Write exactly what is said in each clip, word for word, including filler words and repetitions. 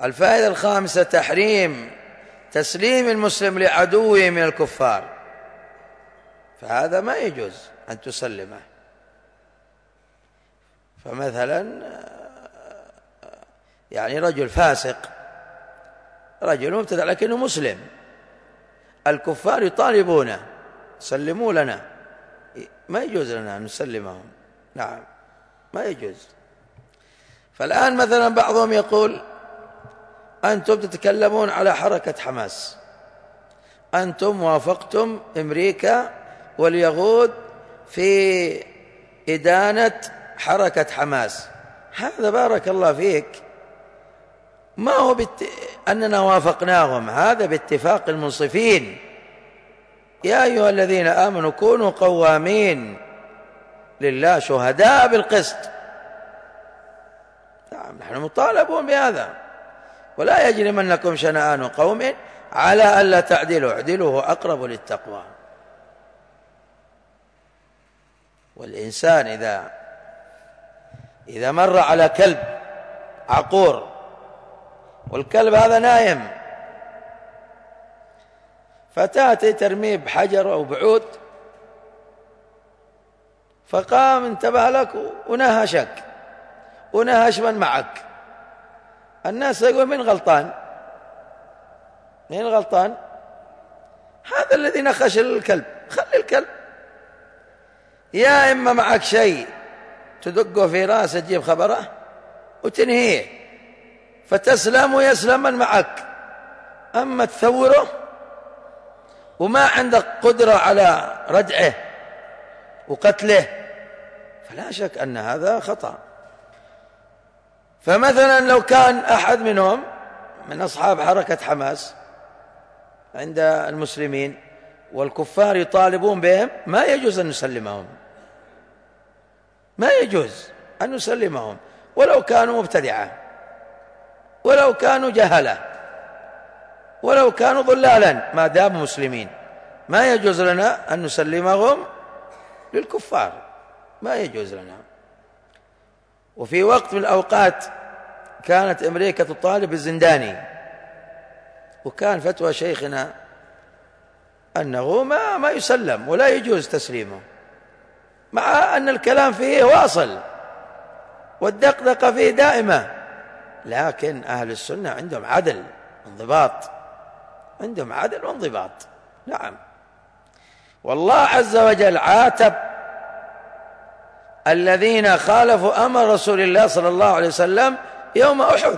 الفائدة الخامسة تحريم تسليم المسلم لعدوه من الكفار، فهذا ما يجوز أن تسلمه. فمثلا يعني رجل فاسق، رجل مبتدع لكنه مسلم، الكفار يطالبونه سلموا لنا، ما يجوز لنا أن نسلمهم، نعم ما يجوز. فالآن مثلا بعضهم يقول أنتم تتكلمون على حركة حماس، أنتم وافقتم أمريكا واليهود في إدانة حركة حماس. هذا بارك الله فيك ما هو بت... أننا وافقناهم، هذا باتفاق المنصفين. يا أيها الذين آمنوا كونوا قوامين لله شهداء بالقسط. نعم نحن مطالبون بهذا. ولا يجرمنكم شنآن قوم على ألا تعدلوا، اعدلوا هو أقرب للتقوى. والإنسان إذا إذا مر على كلب عقور والكلب هذا نايم، فتأتي ترميه بحجر أو بعود، فقام انتبه لك ونهشك ونهش من معك، الناس يقول من غلطان؟ من غلطان؟ هذا الذي نخش الكلب، خلي الكلب. يا إما معك شيء تدقه في راسه تجيب خبره وتنهيه فتسلم ويسلم من معك، أما تثوره وما عندك قدرة على ردعه وقتله فلا شك أن هذا خطأ. فمثلا لو كان أحد منهم من أصحاب حركة حماس عند المسلمين والكفار يطالبون بهم، ما يجوز أن نسلمهم، ما يجوز أن نسلمهم ولو كانوا مبتدعة، ولو كانوا جهلة، ولو كانوا ضلالا، ما داموا مسلمين ما يجوز لنا أن نسلمهم للكفار، ما يجوز لنا. وفي وقت من الأوقات كانت أمريكا تطالب الزنداني، وكان فتوى شيخنا أنه ما, ما يسلم ولا يجوز تسليمه، مع أن الكلام فيه واصل والدقدقة فيه دائمة، لكن أهل السنة عندهم عدل وانضباط، عندهم عدل وانضباط. نعم. والله عز وجل عاتب الذين خالفوا أمر رسول الله صلى الله عليه وسلم يوم أحد: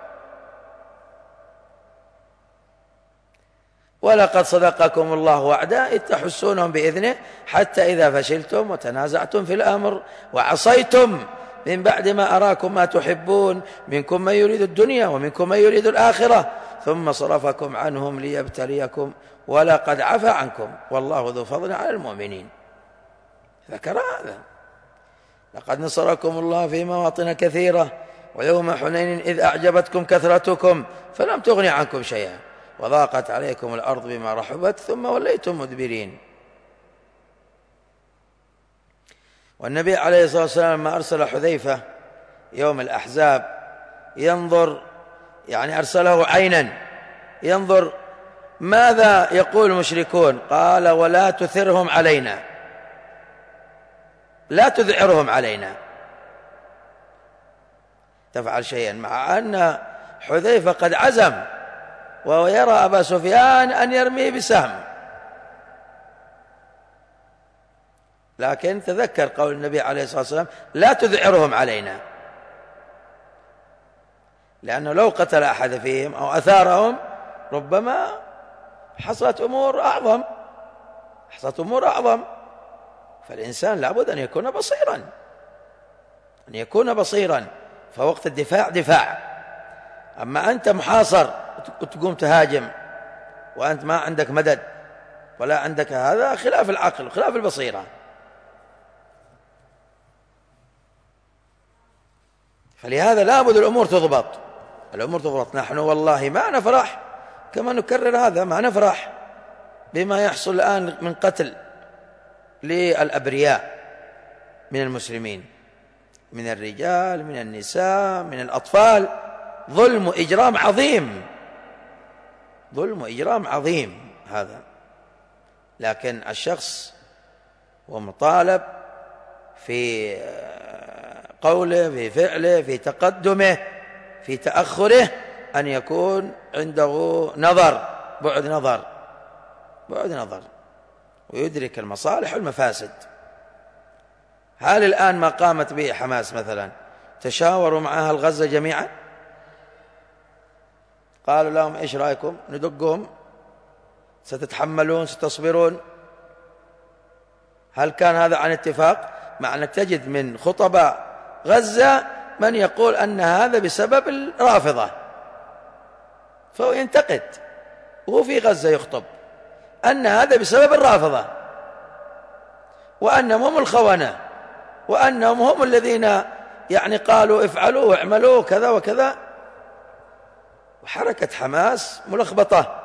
ولقد صدقكم الله وعده إذ تحسونهم بإذنه حتى إذا فشلتم وتنازعتم في الأمر وعصيتم من بعد ما أراكم ما تحبون منكم من يريد الدنيا ومنكم من يريد الآخرة ثم صرفكم عنهم ليبتليكم ولقد عفا عنكم والله ذو فضل على المؤمنين. ذكر هذا: لقد نصركم الله في مواطن كثيرة ويوم حنين إذ أعجبتكم كثرتكم فلم تغن عنكم شيئا وضاقت عليكم الأرض بما رحبت ثم وليتم مدبرين. والنبي عليه الصلاة والسلام لما أرسل حذيفة يوم الأحزاب ينظر، يعني أرسله عينا ينظر ماذا يقول المشركون، قال: ولا تثرهم علينا، لا تذعرهم علينا، تفعل شيئا، مع أن حذيفة قد عزم وهو يرى أبا سفيان أن يرميه بسهم، لكن تذكر قول النبي عليه الصلاة والسلام: لا تذعرهم علينا، لأنه لو قتل أحد فيهم أو أثارهم ربما حصلت أمور أعظم حصلت أمور أعظم فالإنسان لابد أن يكون بصيرا أن يكون بصيرا فوقت الدفاع دفاع. أما أنت محاصر وتقوم تهاجم وأنت ما عندك مدد ولا عندك، هذا خلاف العقل خلاف البصيرة. فلهذا لابد الأمور تضبط الأمور تضبط. نحن والله ما نفرح، كما نكرر هذا، ما نفرح بما يحصل الآن من قتل للأبرياء من المسلمين، من الرجال من النساء من الأطفال، ظلم إجرام عظيم، ظلم إجرام عظيم هذا. لكن الشخص هو مطالب في قوله، في فعله، في تقدمه، في تأخره، أن يكون عنده نظر، بعد نظر، بعد نظر، ويدرك المصالح والمفاسد. هل الآن ما قامت به حماس مثلا تشاوروا مع أهل غزة جميعا؟ قالوا لهم إيش رأيكم ندقهم؟ ستتحملون؟ ستصبرون؟ هل كان هذا عن اتفاق؟ مع أنك تجد من خطباء غزة من يقول أن هذا بسبب الرافضة، فهو ينتقد وهو في غزة يخطب أن هذا بسبب الرافضة، وأنهم هم الخونة، وأنهم هم الذين يعني قالوا افعلوا واعملوا كذا وكذا. وحركة حماس ملخبطة،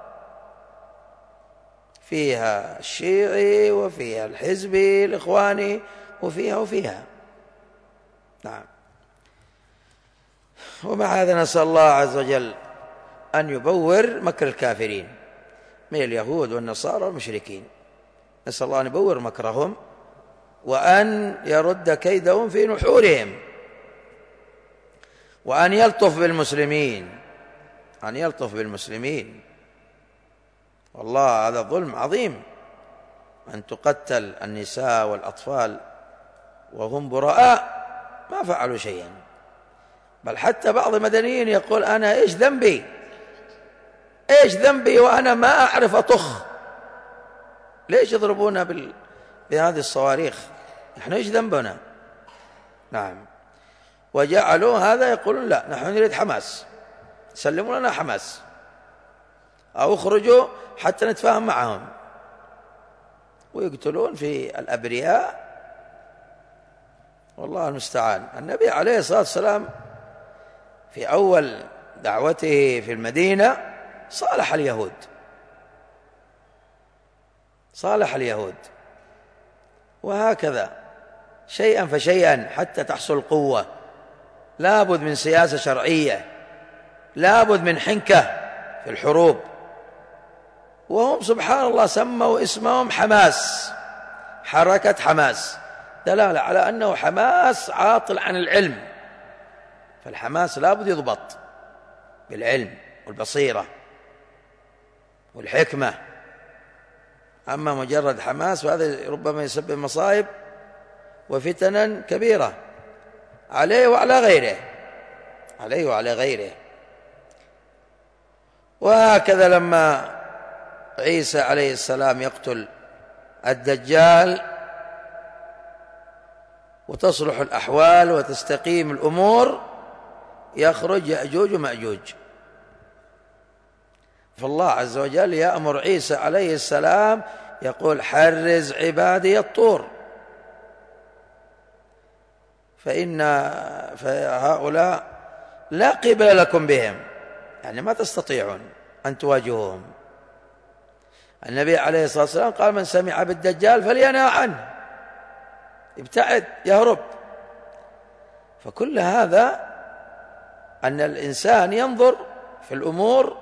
فيها الشيعي وفيها الحزبي الإخواني وفيها وفيها. نعم. ومع هذا نسأل الله عز وجل أن يبور مكر الكافرين من اليهود والنصارى والمشركين. نسأل الله أن يبور مكرهم وأن يرد كيدهم في نحورهم، وأن يلطف بالمسلمين، أن يلطف بالمسلمين. والله هذا ظلم عظيم أن تقتل النساء والأطفال وهم براء ما فعلوا شيئا. بل حتى بعض المدنيين يقول أنا إيش ذنبي، إيش ذنبي وأنا ما أعرف أطخ، ليش يضربونا بال... بهذه الصواريخ، نحن إيش ذنبنا؟ نعم. وجعلوا هذا يقولون لا نحن نريد حماس، سلموا لنا حماس أو اخرجوا حتى نتفاهم معهم، ويقتلون في الأبرياء. والله المستعان. النبي عليه الصلاة والسلام في أول دعوته في المدينة صالح اليهود، صالح اليهود، وهكذا شيئا فشيئا حتى تحصل القوة. لابد من سياسة شرعية، لابد من حنكة في الحروب. وهم سبحان الله سموا اسمهم حماس، حركة حماس، دلالة على أنه حماس عاطل عن العلم. فالحماس لابد يضبط بالعلم والبصيرة والحكمة. أما مجرد حماس فهذا ربما يسبب مصائب وفتنا كبيرة عليه وعلى غيره، عليه وعلى غيره. وهكذا لما عيسى عليه السلام يقتل الدجال وتصلح الأحوال وتستقيم الأمور، يخرج يأجوج ومأجوج. فالله عز وجل يأمر عيسى عليه السلام يقول حرز عبادي الطور، فإن فهؤلاء لا قبل لكم بهم، يعني ما تستطيعون أن تواجهوهم. النبي عليه الصلاة والسلام قال من سمع بالدجال فلينأ عنه، ابتعد يهرب. فكل هذا أن الإنسان ينظر في الأمور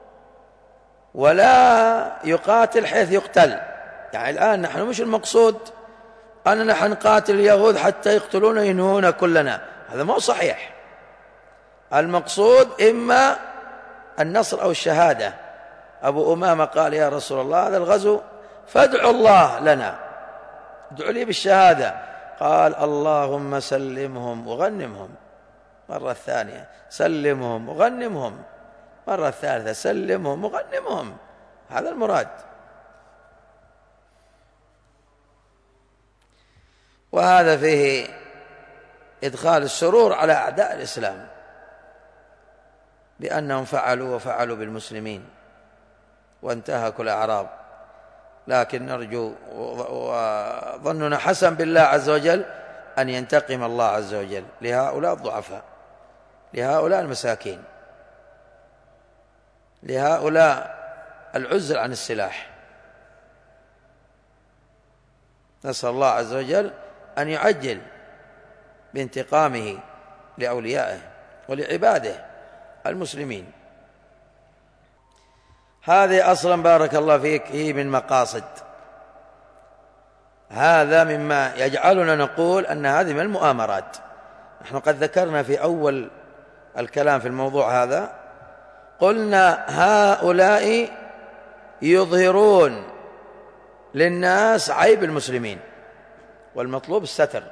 ولا يقاتل حيث يقتل. يعني الآن نحن مش المقصود أننا نحن نقاتل اليهود حتى يقتلون ينهون كلنا، هذا مو صحيح. المقصود إما النصر أو الشهادة. أبو أمامة قال يا رسول الله هذا الغزو فادعوا الله لنا، ادعوا لي بالشهادة. قال اللهم سلمهم وغنمهم. مرة الثانية سلمهم وغنمهم. مرة الثالثة سلمهم وغنمهم. هذا المراد. وهذا فيه إدخال السرور على أعداء الإسلام بأنهم فعلوا وفعلوا بالمسلمين وانتهكوا الأعراض. لكن نرجو وظننا حسن بالله عز وجل أن ينتقم الله عز وجل لهؤلاء الضعفاء، لهؤلاء المساكين، لهؤلاء العزل عن السلاح. نسأل الله عز وجل أن يعجل بانتقامه لأوليائه ولعباده المسلمين. هذه أصلا بارك الله فيك هي من مقاصد، هذا مما يجعلنا نقول أن هذه من المؤامرات. نحن قد ذكرنا في أول الكلام في الموضوع هذا، قلنا هؤلاء يظهرون للناس عيب المسلمين والمطلوب الستر،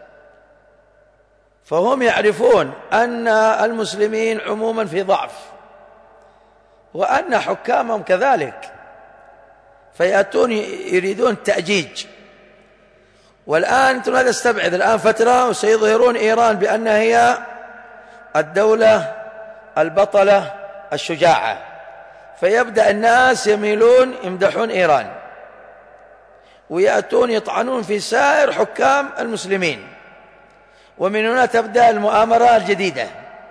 فهم يعرفون أن المسلمين عموما في ضعف وأن حكامهم كذلك، فيأتون يريدون التأجيج. والآن أنتم هذا استبعد الآن فترة وسيظهرون إيران بأنها هي الدولة البطلة الشجاعة، فيبدأ الناس يميلون يمدحون إيران ويأتون يطعنون في سائر حكام المسلمين، ومن هنا تبدأ المؤامرة الجديدة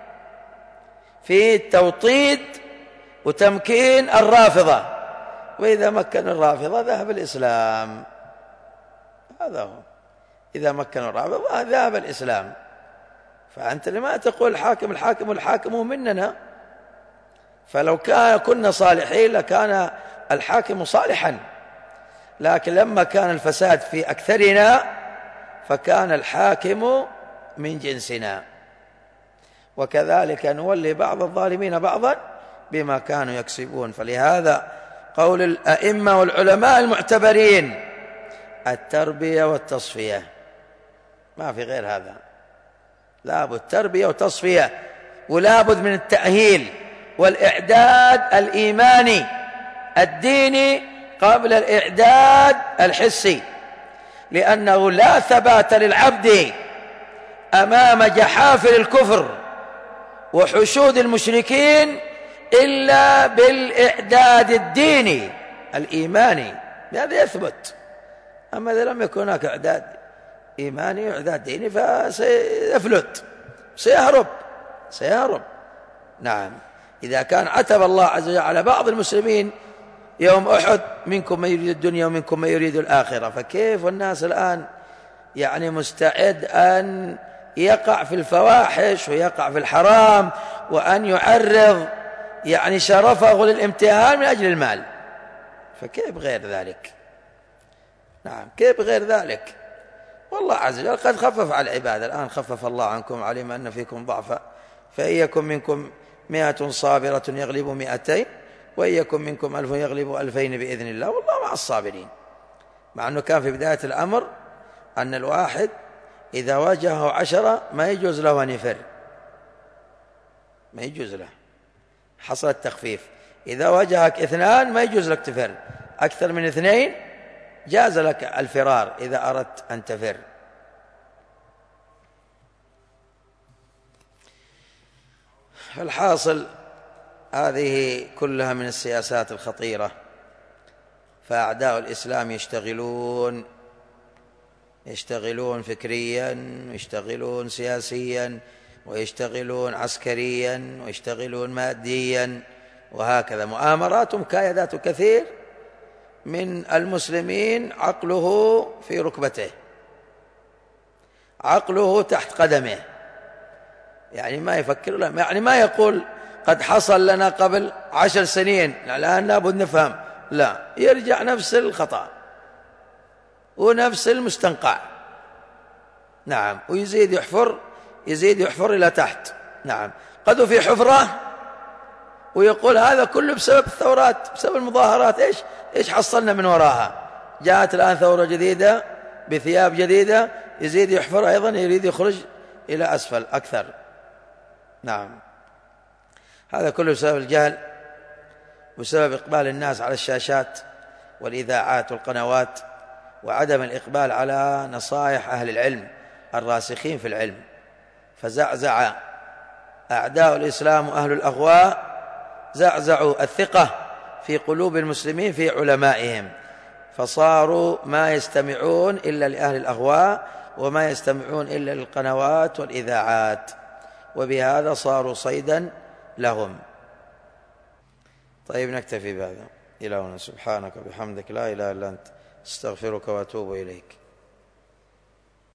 في توطيد وتمكين الرافضة، وإذا مكن الرافضة ذهب الإسلام. هذا هو، إذا مكن الرافضة ذهب الإسلام. فأنت لما تقول الحاكم الحاكم والحاكم مننا؟ فلو كان كنا صالحين لكان الحاكم صالحا، لكن لما كان الفساد في أكثرنا فكان الحاكم من جنسنا، وكذلك نولي بعض الظالمين بعضا بما كانوا يكسبون. فلهذا قول الأئمة والعلماء المعتبرين التربية والتصفية، ما في غير هذا، لابد تربية وتصفية، ولابد من التأهيل والإعداد الإيماني الديني قبل الإعداد الحسي، لأنه لا ثبات للعبد أمام جحافل الكفر وحشود المشركين إلا بالإعداد الديني الإيماني، هذا يثبت. أما إذا لم يكن هناك إعداد إيماني وإعداد ديني فسيفلت، سيهرب سيهرب نعم. إذا كان عتب الله عز وجل على بعض المسلمين يوم أحد منكم من يريد الدنيا ومنكم من يريد الآخرة، فكيف الناس الآن يعني مستعد أن يقع في الفواحش ويقع في الحرام وأن يعرض يعني شرفه للامتهان من أجل المال، فكيف غير ذلك؟ نعم كيف غير ذلك؟ والله عز وجل قد خفف على العباد، الآن خفف الله عنكم، علم أن فيكم ضعفا، فإن يكن منكم مئة صابرة يغلب مئتين وإن يكن منكم ألف يغلب ألفين بإذن الله والله مع الصابرين. مع أنه كان في بداية الأمر أن الواحد إذا واجهه عشرة ما يجوز له أن يفر، ما يجوز له، حصل التخفيف. إذا واجهك اثنان ما يجوز لك تفر، أكثر من اثنين جاز لك الفرار إذا أردت أن تفر. الحاصل هذه كلها من السياسات الخطيرة، فأعداء الإسلام يشتغلون يشتغلون فكريا ويشتغلون سياسيا ويشتغلون عسكريا ويشتغلون ماديا، وهكذا مؤامرات ومكايدات كثير من المسلمين عقله في ركبته، عقله تحت قدمه، يعني ما يفكر له، يعني ما يقول قد حصل لنا قبل عشر سنين الآن لابد نفهم، لا، يرجع نفس الخطأ ونفس المستنقع. نعم، ويزيد يحفر يزيد يحفر إلى تحت. نعم، قد في حفرة ويقول هذا كله بسبب الثورات، بسبب المظاهرات. إيش إيش حصلنا من وراها؟ جاءت الآن ثورة جديدة بثياب جديدة، يزيد يحفر أيضا، يريد يخرج إلى أسفل أكثر. نعم، هذا كله بسبب الجهل وسبب إقبال الناس على الشاشات والإذاعات والقنوات وعدم الإقبال على نصائح أهل العلم الراسخين في العلم. فزعزع أعداء الإسلام وأهل الأغواء، زعزعوا الثقة في قلوب المسلمين في علمائهم، فصاروا ما يستمعون إلا لأهل الأغواء وما يستمعون إلا للقنوات والإذاعات، وبهذا صاروا صيدا لهم. طيب نكتفي بهذا. إلهنا سبحانك وبحمدك لا إله إلا أنت استغفرك وأتوب إليك.